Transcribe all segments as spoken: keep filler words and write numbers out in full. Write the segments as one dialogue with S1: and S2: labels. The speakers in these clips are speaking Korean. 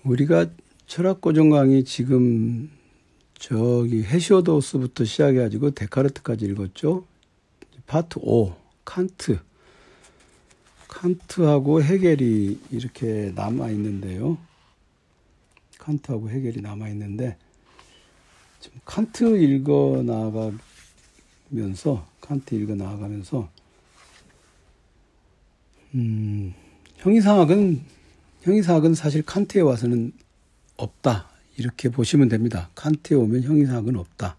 S1: 우리가 철학 고전 강의 지금 저기 헤시오도스부터 시작해가지고 데카르트까지 읽었죠. 파트 오, 칸트. 칸트하고 헤겔이 이렇게 남아있는데요. 칸트하고 헤겔이 남아있는데, 지금 칸트 읽어 나가면서, 칸트 읽어 나가면서, 음, 형이상학은, 형이상학은 사실 칸트에 와서는 없다. 이렇게 보시면 됩니다. 칸트에 오면 형이상학은 없다.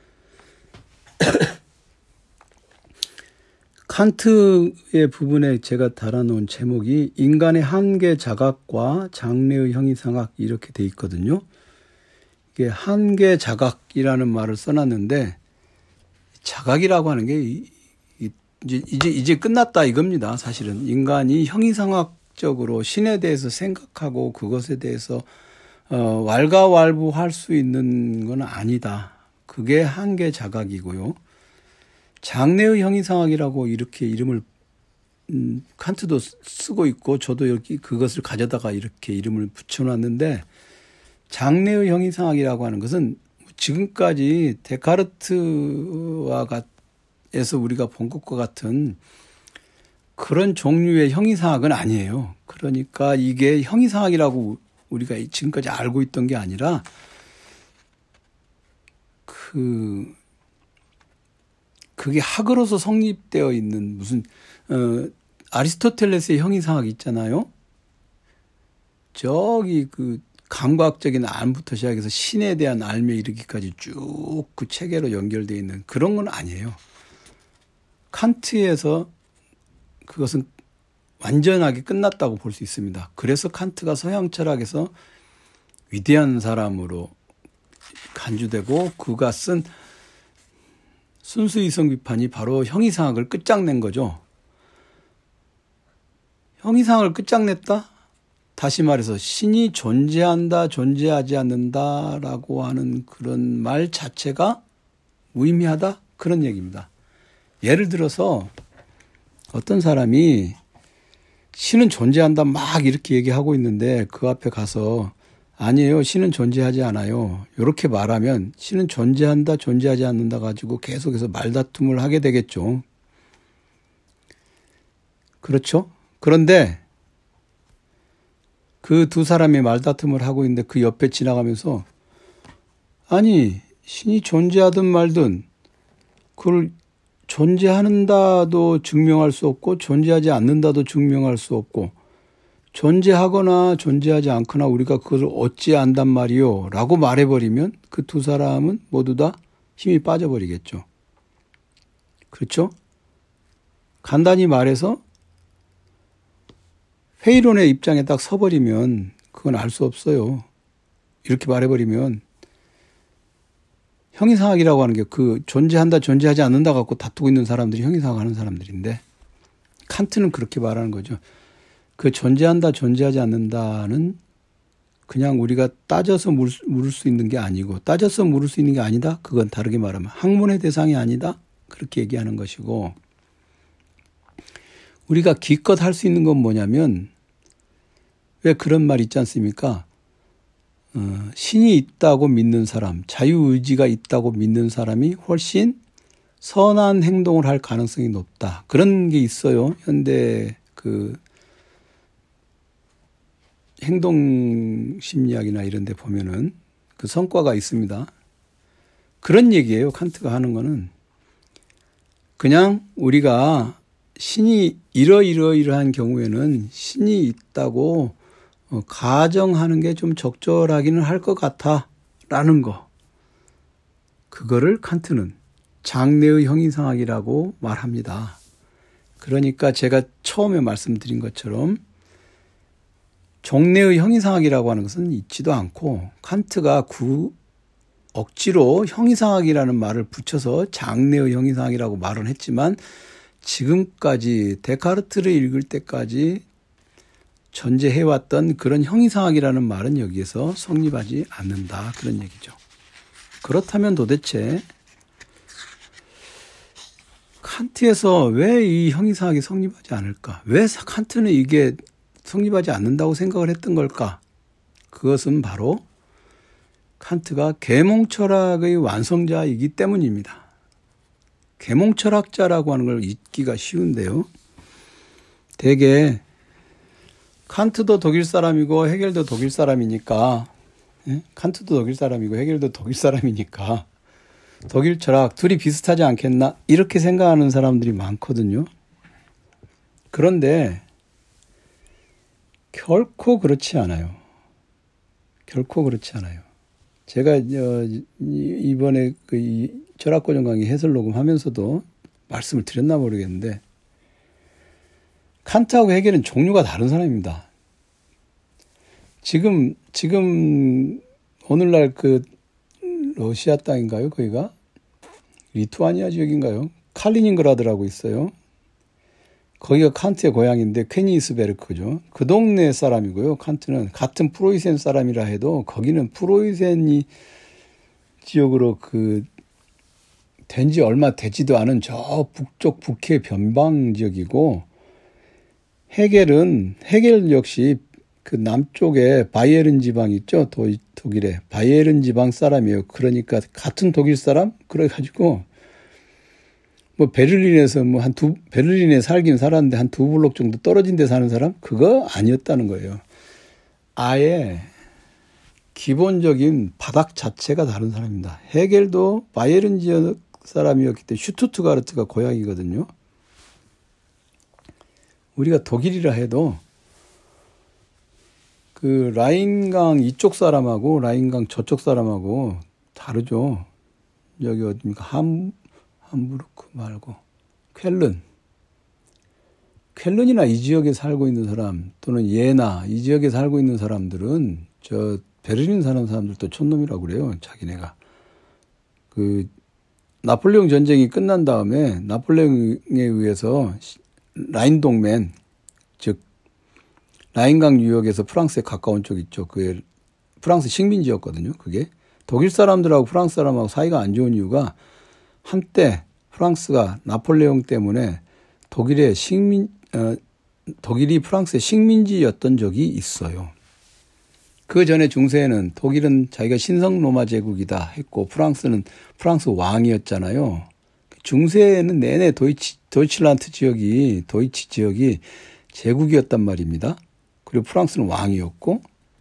S1: 칸트의 부분에 제가 달아놓은 제목이 인간의 한계 자각과 장래의 형이상학 이렇게 돼 있거든요. 이게 한계 자각이라는 말을 써놨는데 자각이라고 하는 게 이제 이제 이제 끝났다 이겁니다. 사실은 인간이 형이상학적으로 신에 대해서 생각하고 그것에 대해서 어, 왈가왈부할 수 있는 건 아니다. 그게 한계 자각이고요. 장래의 형이상학이라고 이렇게 이름을 음, 칸트도 쓰고 있고 저도 여기 그것을 가져다가 이렇게 이름을 붙여놨는데 장래의 형이상학이라고 하는 것은 지금까지 데카르트와 에서 우리가 본 것과 같은 그런 종류의 형이상학은 아니에요. 그러니까 이게 형이상학이라고 우리가 지금까지 알고 있던 게 아니라 그 그게 학으로서 성립되어 있는 무슨 어, 아리스토텔레스의 형이상학 있잖아요. 저기 그 감각적인 알부터 시작해서 신에 대한 알매 이르기까지 쭉 그 체계로 연결되어 있는 그런 건 아니에요. 칸트에서 그것은 완전하게 끝났다고 볼 수 있습니다. 그래서 칸트가 서양 철학에서 위대한 사람으로 간주되고 그가 쓴 순수이성 비판이 바로 형이상학을 끝장낸 거죠. 형이상학을 끝장냈다? 다시 말해서 신이 존재한다, 존재하지 않는다라고 하는 그런 말 자체가 무의미하다? 그런 얘기입니다. 예를 들어서 어떤 사람이 신은 존재한다 막 이렇게 얘기하고 있는데 그 앞에 가서 아니에요. 신은 존재하지 않아요. 이렇게 말하면 신은 존재한다, 존재하지 않는다 가지고 계속해서 말다툼을 하게 되겠죠. 그렇죠? 그런데 그 두 사람이 말다툼을 하고 있는데 그 옆에 지나가면서 아니 신이 존재하든 말든 그걸 존재한다도 증명할 수 없고 존재하지 않는다도 증명할 수 없고 존재하거나 존재하지 않거나 우리가 그것을 어찌 안단 말이요 라고 말해버리면 그 두 사람은 모두 다 힘이 빠져버리겠죠. 그렇죠? 간단히 말해서 회의론의 입장에 딱 서버리면 그건 알 수 없어요. 이렇게 말해버리면 형이상학이라고 하는 게 그 존재한다 존재하지 않는다 갖고 다투고 있는 사람들이 형이상학 하는 사람들인데 칸트는 그렇게 말하는 거죠. 그 존재한다 존재하지 않는다는 그냥 우리가 따져서 물을 수 있는 게 아니고 따져서 물을 수 있는 게 아니다. 그건 다르게 말하면 학문의 대상이 아니다. 그렇게 얘기하는 것이고 우리가 기껏 할 수 있는 건 뭐냐면 왜 그런 말 있지 않습니까? 어, 신이 있다고 믿는 사람, 자유의지가 있다고 믿는 사람이 훨씬 선한 행동을 할 가능성이 높다. 그런 게 있어요. 현대 그 행동심리학이나 이런 데 보면은 그 성과가 있습니다. 그런 얘기예요. 칸트가 하는 거는. 그냥 우리가 신이 이러이러이러한 경우에는 신이 있다고 어, 가정하는 게 좀 적절하기는 할 것 같아 라는 거. 그거를 칸트는 장래의 형이상학이라고 말합니다. 그러니까 제가 처음에 말씀드린 것처럼 종래의 형이상학이라고 하는 것은 있지도 않고 칸트가 구, 억지로 형이상학이라는 말을 붙여서 장래의 형이상학이라고 말은 했지만 지금까지 데카르트를 읽을 때까지 전제해왔던 그런 형이상학이라는 말은 여기에서 성립하지 않는다. 그런 얘기죠. 그렇다면 도대체 칸트에서 왜 이 형이상학이 성립하지 않을까? 왜 칸트는 이게 성립하지 않는다고 생각을 했던 걸까? 그것은 바로 칸트가 계몽철학의 완성자이기 때문입니다. 계몽철학자라고 하는 걸 잊기가 쉬운데요. 대개 칸트도 독일 사람이고 헤겔도 독일 사람이니까, 예? 칸트도 독일 사람이고 헤겔도 독일 사람이니까 독일 철학 둘이 비슷하지 않겠나 이렇게 생각하는 사람들이 많거든요. 그런데 결코 그렇지 않아요. 결코 그렇지 않아요. 제가 이번에 그 철학고전 강의 해설 녹음하면서도 말씀을 드렸나 모르겠는데 칸트하고 헤겔은 종류가 다른 사람입니다. 지금 지금 오늘날 그 러시아 땅인가요? 거기가 리투아니아 지역인가요? 칼리닝그라드라고 있어요. 거기가 칸트의 고향인데 퀘니스베르크죠. 그 동네 사람이고요. 칸트는 같은 프로이센 사람이라 해도 거기는 프로이센이 지역으로 그 된 지 얼마 되지도 않은 저 북쪽 북해 변방 지역이고 헤겔은 헤겔 역시 그 남쪽에 바이에른 지방 있죠. 도, 독일에 바이에른 지방 사람이에요. 그러니까 같은 독일 사람 그래가지고 뭐 베를린에서 뭐 한 두 베를린에 살긴 살았는데 한 두 블록 정도 떨어진 데 사는 사람 그거 아니었다는 거예요. 아예 기본적인 바닥 자체가 다른 사람입니다. 헤겔도 바이에른 지역 사람이었기 때문에 슈투트가르트가 고향이거든요. 우리가 독일이라 해도 그 라인강 이쪽 사람하고 라인강 저쪽 사람하고 다르죠. 여기 어디입니까? 함 함부르크 말고 쾰른. 쾰른이나 이 지역에 살고 있는 사람 또는 예나 이 지역에 살고 있는 사람들은 저 베를린 사는 사람들도 촌놈이라고 그래요. 자기네가. 그 나폴레옹 전쟁이 끝난 다음에 나폴레옹에 의해서 라인 동맹 즉 라인강 유역에서 프랑스에 가까운 쪽 있죠. 그게 프랑스 식민지였거든요. 그게 독일 사람들하고 프랑스 사람하고 사이가 안 좋은 이유가 한때 프랑스가 나폴레옹 때문에 독일의 식민 어, 독일이 프랑스의 식민지였던 적이 있어요. 그 전에 중세에는 독일은 자기가 신성 로마 제국이다 했고 프랑스는 프랑스 왕이었잖아요. 중세에는 내내 도이치, 도이칠란트 지역이 도이치 지역이 제국이었단 말입니다. 그리고 프랑스는 왕이었고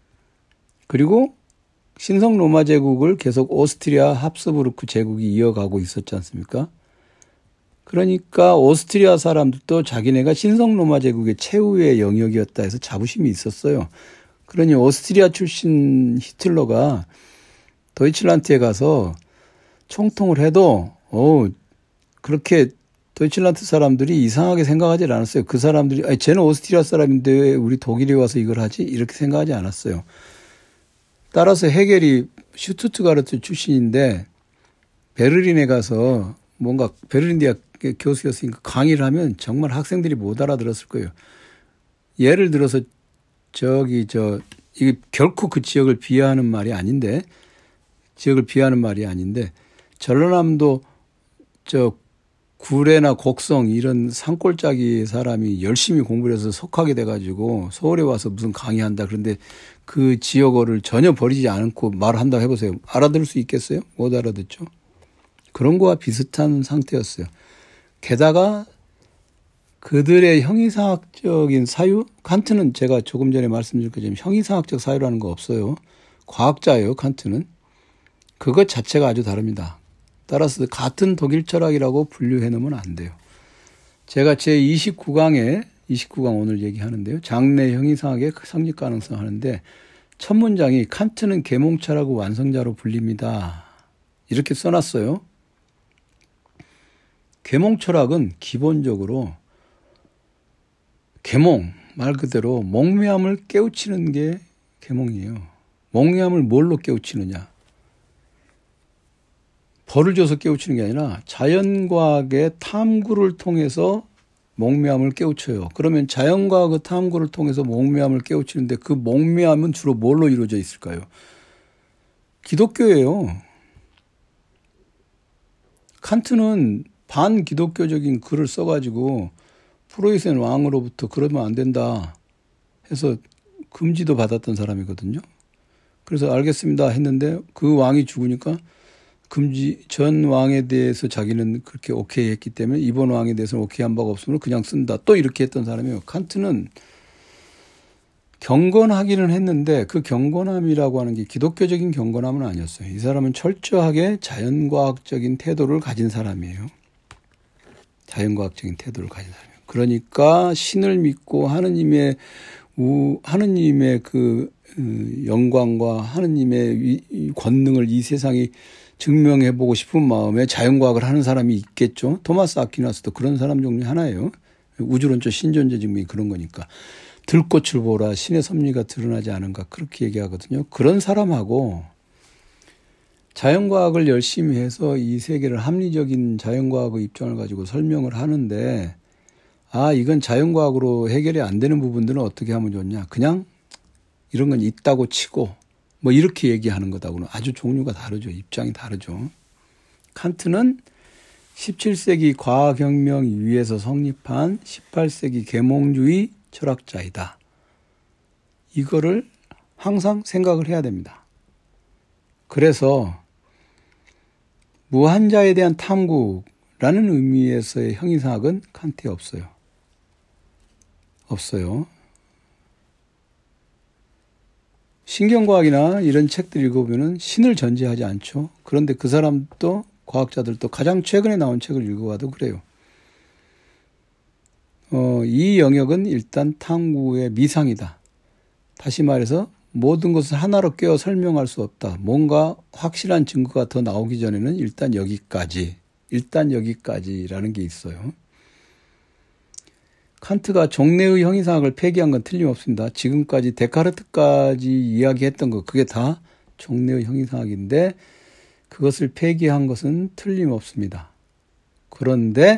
S1: 그리고 신성 로마 제국을 계속 오스트리아 합스부르크 제국이 이어가고 있었지 않습니까? 그러니까 오스트리아 사람들도 자기네가 신성 로마 제국의 최후의 영역이었다 해서 자부심이 있었어요. 그러니 오스트리아 출신 히틀러가 도이칠란트에 가서 총통을 해도 어 그렇게 도이칠란트 사람들이 이상하게 생각하지 않았어요. 그 사람들이 아니 쟤는 오스트리아 사람인데 왜 우리 독일에 와서 이걸 하지? 이렇게 생각하지 않았어요. 따라서 헤겔이 슈투트가르트 출신인데 베를린에 가서 뭔가 베를린 대학 교수였으니까 강의를 하면 정말 학생들이 못 알아들었을 거예요. 예를 들어서 저기 저 이게 결코 그 지역을 비하하는 말이 아닌데 지역을 비하하는 말이 아닌데 전라남도 저 구례나 곡성 이런 산골짜기 사람이 열심히 공부를 해서 석학이 돼가지고 서울에 와서 무슨 강의한다. 그런데 그 지역어를 전혀 버리지 않고 말한다고 해보세요. 알아들을 수 있겠어요? 못 알아듣죠. 그런 거와 비슷한 상태였어요. 게다가 그들의 형이상학적인 사유? 칸트는 제가 조금 전에 말씀드린 것처럼 형이상학적 사유라는 거 없어요. 과학자예요, 칸트는. 그것 자체가 아주 다릅니다. 따라서 같은 독일 철학이라고 분류해 놓으면 안 돼요. 제가 제이십구 강에 이십구 강 오늘 얘기하는데요. 장래 형이상학의 성립 가능성 하는데 첫 문장이 칸트는 계몽철하고 완성자로 불립니다. 이렇게 써놨어요. 계몽철학은 기본적으로 계몽 말 그대로 몽매함을 깨우치는 게 계몽이에요. 몽매함을 뭘로 깨우치느냐. 벌을 줘서 깨우치는 게 아니라 자연과학의 탐구를 통해서 몽매함을 깨우쳐요. 그러면 자연과학의 탐구를 통해서 몽매함을 깨우치는데 그 몽매함은 주로 뭘로 이루어져 있을까요? 기독교예요. 칸트는 반기독교적인 글을 써가지고 프로이센 왕으로부터 그러면 안 된다 해서 금지도 받았던 사람이거든요. 그래서 알겠습니다 했는데 그 왕이 죽으니까 금지 전 왕에 대해서 자기는 그렇게 오케이 했기 때문에 이번 왕에 대해서는 오케이 한 바가 없으면 그냥 쓴다. 또 이렇게 했던 사람이에요. 칸트는 경건하기는 했는데 그 경건함이라고 하는 게 기독교적인 경건함은 아니었어요. 이 사람은 철저하게 자연과학적인 태도를 가진 사람이에요. 자연과학적인 태도를 가진 사람이에요. 그러니까 신을 믿고 하느님의 우, 하느님의 그 영광과 하느님의 권능을 이 세상이 증명해보고 싶은 마음에 자연과학을 하는 사람이 있겠죠. 토마스 아퀴나스도 그런 사람 중에 하나예요. 우주론적 신존재 증명이 그런 거니까. 들꽃을 보라 신의 섭리가 드러나지 않은가 그렇게 얘기하거든요. 그런 사람하고 자연과학을 열심히 해서 이 세계를 합리적인 자연과학의 입장을 가지고 설명을 하는데 아 이건 자연과학으로 해결이 안 되는 부분들은 어떻게 하면 좋냐. 그냥 이런 건 있다고 치고 뭐 이렇게 얘기하는 거다고는 아주 종류가 다르죠. 입장이 다르죠. 칸트는 십칠 세기 과학혁명 위에서 성립한 십팔 세기 계몽주의 철학자이다. 이거를 항상 생각을 해야 됩니다. 그래서 무한자에 대한 탐구라는 의미에서의 형이상학은 칸트에 없어요. 없어요. 신경과학이나 이런 책들 읽어보면 신을 전제하지 않죠. 그런데 그 사람도 과학자들도 가장 최근에 나온 책을 읽어봐도 그래요. 어, 이 영역은 일단 탐구의 미상이다. 다시 말해서 모든 것을 하나로 꿰어 설명할 수 없다. 뭔가 확실한 증거가 더 나오기 전에는 일단 여기까지, 일단 여기까지라는 게 있어요. 칸트가 종래의 형이상학을 폐기한 건 틀림없습니다. 지금까지 데카르트까지 이야기했던 거 그게 다 종래의 형이상학인데 그것을 폐기한 것은 틀림없습니다. 그런데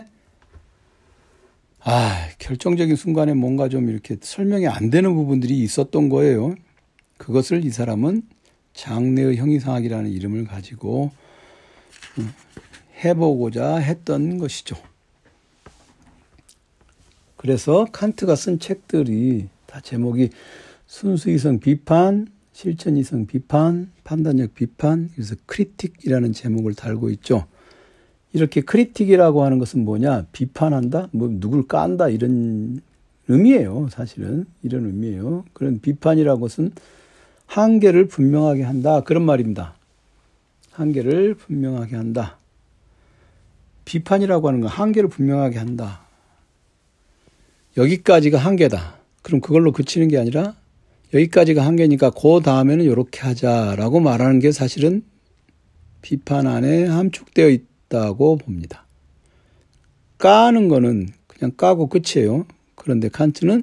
S1: 아 결정적인 순간에 뭔가 좀 이렇게 설명이 안 되는 부분들이 있었던 거예요. 그것을 이 사람은 장래의 형이상학이라는 이름을 가지고 해보고자 했던 것이죠. 그래서 칸트가 쓴 책들이 다 제목이 순수이성 비판, 실천이성 비판, 판단력 비판, 그래서 크리틱이라는 제목을 달고 있죠. 이렇게 크리틱이라고 하는 것은 뭐냐? 비판한다? 뭐 누굴 깐다? 이런 의미예요. 사실은 이런 의미예요. 그런 비판이라는 것은 한계를 분명하게 한다. 그런 말입니다. 한계를 분명하게 한다. 비판이라고 하는 건 한계를 분명하게 한다. 여기까지가 한계다. 그럼 그걸로 그치는 게 아니라 여기까지가 한계니까 그 다음에는 이렇게 하자라고 말하는 게 사실은 비판 안에 함축되어 있다고 봅니다. 까는 거는 그냥 까고 끝이에요. 그런데 칸트는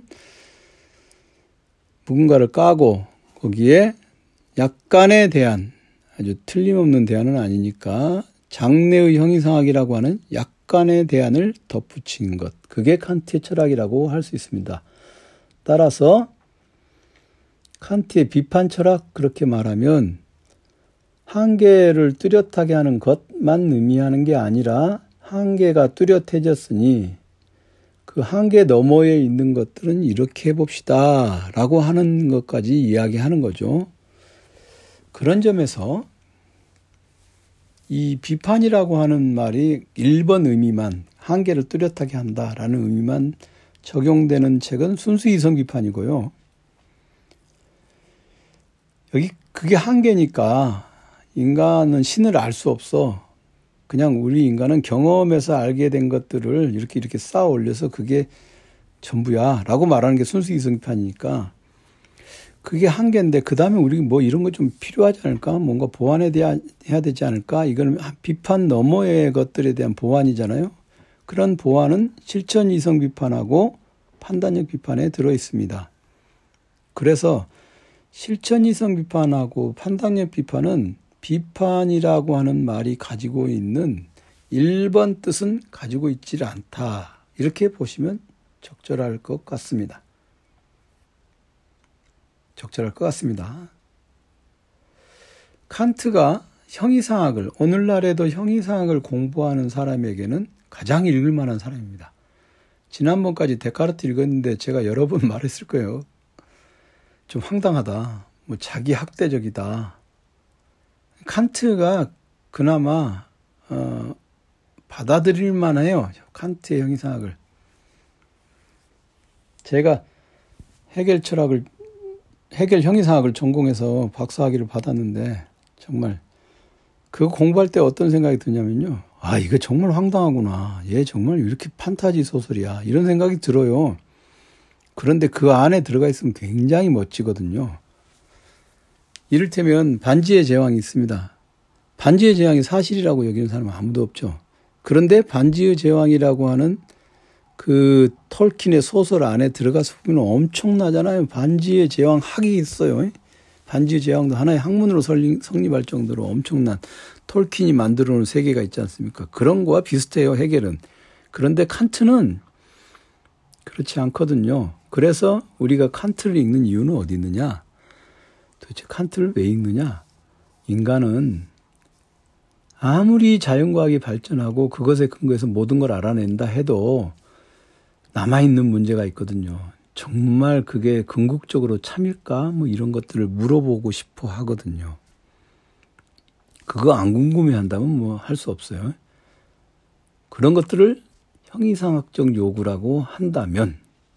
S1: 누군가를 까고 거기에 약간의 대안, 아주 틀림없는 대안은 아니니까 장래의 형이상학이라고 하는 약간의 대안을 덧붙인 것. 그게 칸트의 철학이라고 할 수 있습니다. 따라서 칸트의 비판 철학 그렇게 말하면 한계를 뚜렷하게 하는 것만 의미하는 게 아니라 한계가 뚜렷해졌으니 그 한계 너머에 있는 것들은 이렇게 해봅시다 라고 하는 것까지 이야기하는 거죠. 그런 점에서 이 비판이라고 하는 말이 일 번 의미만 한계를 뚜렷하게 한다라는 의미만 적용되는 책은 순수 이성 비판이고요. 여기 그게 한계니까 인간은 신을 알 수 없어. 그냥 우리 인간은 경험에서 알게 된 것들을 이렇게 이렇게 쌓아 올려서 그게 전부야 라고 말하는 게 순수 이성 비판이니까 그게 한계인데 그 다음에 우리 뭐 이런 거 좀 필요하지 않을까? 뭔가 보완해 해야 되지 않을까? 이건 비판 너머의 것들에 대한 보완이잖아요. 그런 보완은 실천 이성 비판하고 판단력 비판에 들어 있습니다. 그래서 실천 이성 비판하고 판단력 비판은 비판이라고 하는 말이 가지고 있는 일 번 뜻은 가지고 있지 않다. 이렇게 보시면 적절할 것 같습니다. 적절할 것 같습니다. 칸트가 형이상학을 오늘날에도 형이상학을 공부하는 사람에게는 가장 읽을 만한 사람입니다. 지난번까지 데카르트 읽었는데 제가 여러 번 말했을 거예요. 좀 황당하다. 뭐 자기 학대적이다. 칸트가 그나마 어, 받아들일 만해요. 칸트의 형이상학을. 제가 해겔 철학을 해겔 형이상학을 전공해서 박사학위를 받았는데 정말 그거 공부할 때 어떤 생각이 드냐면요. 아, 이거 정말 황당하구나. 얘 정말 이렇게 판타지 소설이야. 이런 생각이 들어요. 그런데 그 안에 들어가 있으면 굉장히 멋지거든요. 이를테면 반지의 제왕이 있습니다. 반지의 제왕이 사실이라고 여기는 사람은 아무도 없죠. 그런데 반지의 제왕이라고 하는 그 톨킨의 소설 안에 들어가서 보면 엄청나잖아요. 반지의 제왕 학이 있어요. 반지의 제왕도 하나의 학문으로 성립할 정도로 엄청난 톨킨이 만들어 놓은 세계가 있지 않습니까? 그런 거와 비슷해요, 해겔은. 그런데 칸트는 그렇지 않거든요. 그래서 우리가 칸트를 읽는 이유는 어디 있느냐? 도대체 칸트를 왜 읽느냐? 인간은 아무리 자연과학이 발전하고 그것에 근거해서 모든 걸 알아낸다 해도 남아있는 문제가 있거든요. 정말 그게 궁극적으로 참일까? 뭐 이런 것들을 물어보고 싶어 하거든요. 그거 안 궁금해 한다면 뭐 할 수 없어요. 그런 것들을 형이상학적 요구라고 한다면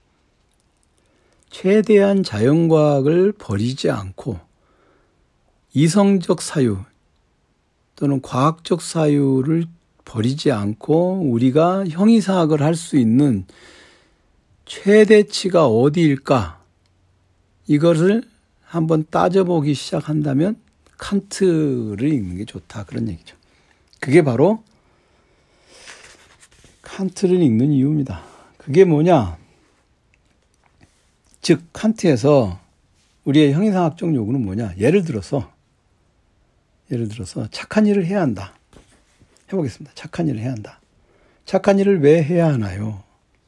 S1: 최대한 자연과학을 버리지 않고 이성적 사유 또는 과학적 사유를 버리지 않고 우리가 형이상학을 할 수 있는 최대치가 어디일까? 이것을 한번 따져보기 시작한다면 칸트를 읽는 게 좋다. 그런 얘기죠. 그게 바로 칸트를 읽는 이유입니다. 그게 뭐냐? 즉 칸트에서 우리의 형이상학적 요구는 뭐냐? 예를 들어서 예를 들어서 착한 일을 해야 한다. 해보겠습니다. 착한 일을 해야 한다. 착한 일을 왜 해야 하나요?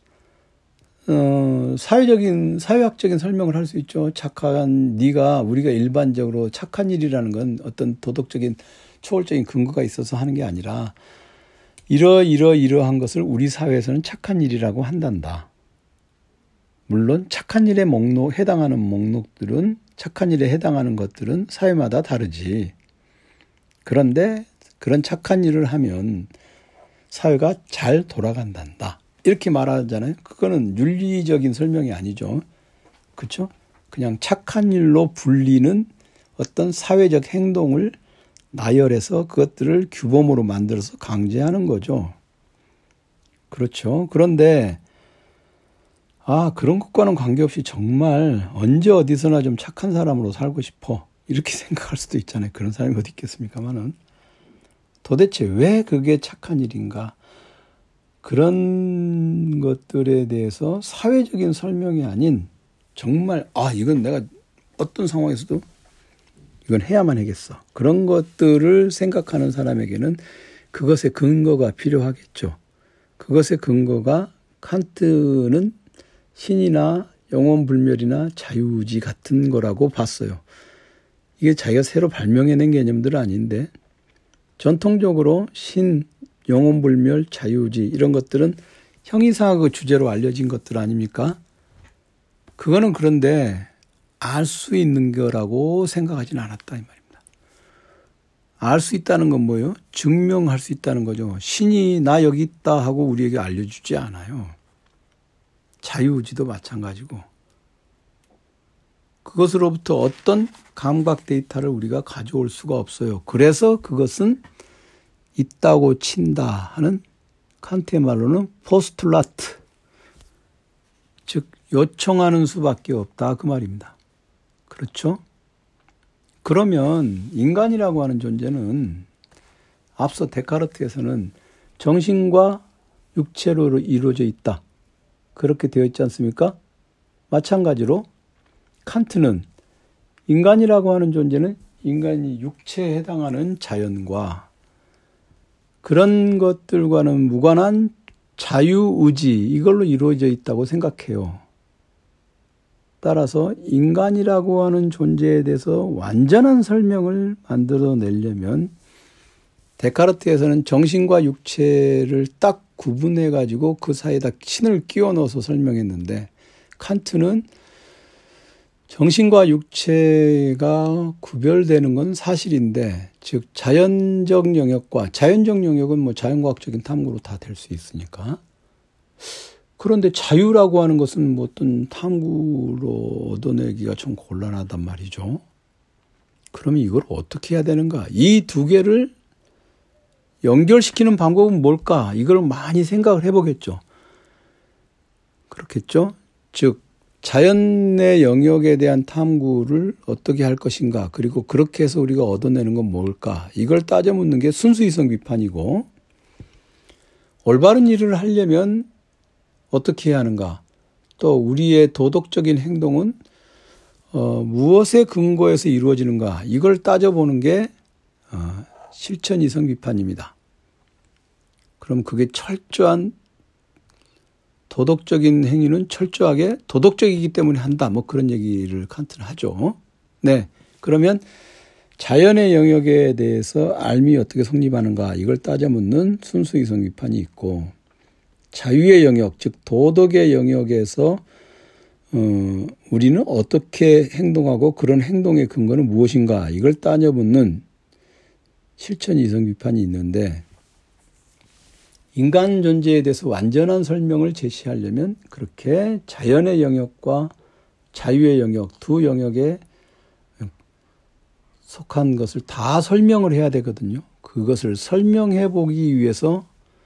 S1: 어, 사회적인, 사회학적인 설명을 할 수 있죠. 착한, 네가, 우리가 일반적으로 착한 일이라는 건 어떤 도덕적인, 초월적인 근거가 있어서 하는 게 아니라, 이러이러이러한 것을 우리 사회에서는 착한 일이라고 한단다. 물론, 착한 일에 목록, 해당하는 목록들은, 착한 일에 해당하는 것들은 사회마다 다르지. 그런데, 그런 착한 일을 하면, 사회가 잘 돌아간단다. 이렇게 말하잖아요. 그거는 윤리적인 설명이 아니죠. 그렇죠? 그냥 착한 일로 불리는 어떤 사회적 행동을 나열해서 그것들을 규범으로 만들어서 강제하는 거죠. 그렇죠. 그런데 아, 그런 것과는 관계없이 정말 언제 어디서나 좀 착한 사람으로 살고 싶어. 이렇게 생각할 수도 있잖아요. 그런 사람이 어디 있겠습니까만은. 도대체 왜 그게 착한 일인가? 그런 것들에 대해서 사회적인 설명이 아닌 정말 아 이건 내가 어떤 상황에서도 이건 해야만 하겠어. 그런 것들을 생각하는 사람에게는 그것의 근거가 필요하겠죠. 그것의 근거가 칸트는 신이나 영원불멸이나 자유의지 같은 거라고 봤어요. 이게 자기가 새로 발명해낸 개념들은 아닌데 전통적으로 신, 영원불멸, 자유의지 이런 것들은 형이상학의 주제로 알려진 것들 아닙니까? 그거는 그런데 알 수 있는 거라고 생각하지는 않았다 이 말입니다. 알 수 있다는 건 뭐예요? 증명할 수 있다는 거죠. 신이 나 여기 있다 하고 우리에게 알려주지 않아요. 자유의지도 마찬가지고 그것으로부터 어떤 감각 데이터를 우리가 가져올 수가 없어요. 그래서 그것은 있다고 친다 하는 칸트의 말로는 포스툴라트, 즉 요청하는 수밖에 없다 그 말입니다. 그렇죠? 그러면 인간이라고 하는 존재는 앞서 데카르트에서는 정신과 육체로 이루어져 있다. 그렇게 되어 있지 않습니까? 마찬가지로 칸트는 인간이라고 하는 존재는 인간이 육체에 해당하는 자연과 그런 것들과는 무관한 자유의지 이걸로 이루어져 있다고 생각해요. 따라서 인간이라고 하는 존재에 대해서 완전한 설명을 만들어내려면 데카르트에서는 정신과 육체를 딱 구분해가지고 그 사이에다 신을 끼워 넣어서 설명했는데 칸트는 정신과 육체가 구별되는 건 사실인데, 즉 자연적 영역과 자연적 영역은 뭐 자연과학적인 탐구로 다 될 수 있으니까. 그런데 자유라고 하는 것은 뭐 어떤 탐구로 얻어내기가 좀 곤란하단 말이죠. 그러면 이걸 어떻게 해야 되는가? 이 두 개를 연결시키는 방법은 뭘까? 이걸 많이 생각을 해보겠죠. 그렇겠죠? 즉 자연의 영역에 대한 탐구를 어떻게 할 것인가, 그리고 그렇게 해서 우리가 얻어내는 건 뭘까, 이걸 따져 묻는 게 순수이성 비판이고, 올바른 일을 하려면 어떻게 해야 하는가, 또 우리의 도덕적인 행동은 어, 무엇에 근거해서 이루어지는가, 이걸 따져보는 게 어, 실천이성 비판입니다. 그럼 그게 철저한 도덕적인 행위는 철저하게 도덕적이기 때문에 한다, 뭐 그런 얘기를 칸트는 하죠. 네, 그러면 자연의 영역에 대해서 알미 어떻게 성립하는가, 이걸 따져 묻는 순수이성 비판이 있고, 자유의 영역, 즉 도덕의 영역에서 어, 우리는 어떻게 행동하고 그런 행동의 근거는 무엇인가, 이걸 따져 묻는 실천이성 비판이 있는데, 인간 존재에 대해서 완전한 설명을 제시하려면 그렇게 자연의 영역과 자유의 영역, 두 영역에 속한 것을 다 설명을 해야 되거든요. 그것을 설명해 보기 위해서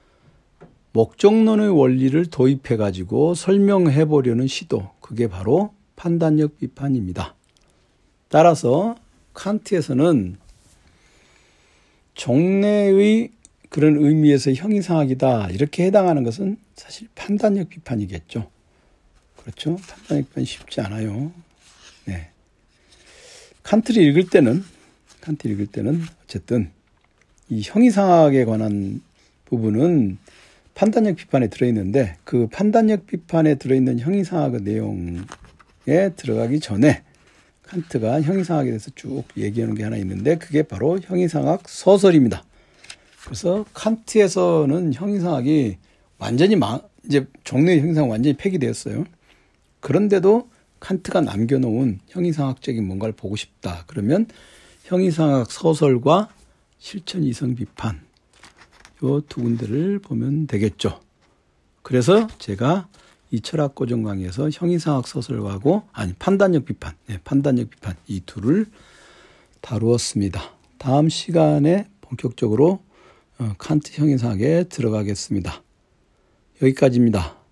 S1: 목적론의 원리를 도입해 가지고 설명해 보려는 시도, 그게 바로 판단력 비판입니다. 따라서 칸트에서는 종래의 그런 의미에서 형이상학이다, 이렇게 해당하는 것은 사실 판단력 비판이겠죠. 그렇죠? 판단력 비판이 쉽지 않아요. 네. 칸트를 읽을 때는, 칸트를 읽을 때는 어쨌든 이 형이상학에 관한 부분은 판단력 비판에 들어있는데, 그 판단력 비판에 들어있는 형이상학의 내용에 들어가기 전에 칸트가 형이상학에 대해서 쭉 얘기하는 게 하나 있는데, 그게 바로 형이상학 소설입니다. 그래서 칸트에서는 형이상학이 완전히 망, 이제 종래의 형이상학 완전히 폐기되었어요. 그런데도 칸트가 남겨놓은 형이상학적인 뭔가를 보고 싶다, 그러면 형이상학 소설과 실천이성 비판, 요 두 군데를 보면 되겠죠. 그래서 제가 이 철학고정 강의에서 형이상학 소설하고, 아니 판단력 비판, 네, 판단력 비판, 이 둘을 다루었습니다. 다음 시간에 본격적으로 어, 칸트 형이상학에 들어가겠습니다. 여기까지입니다.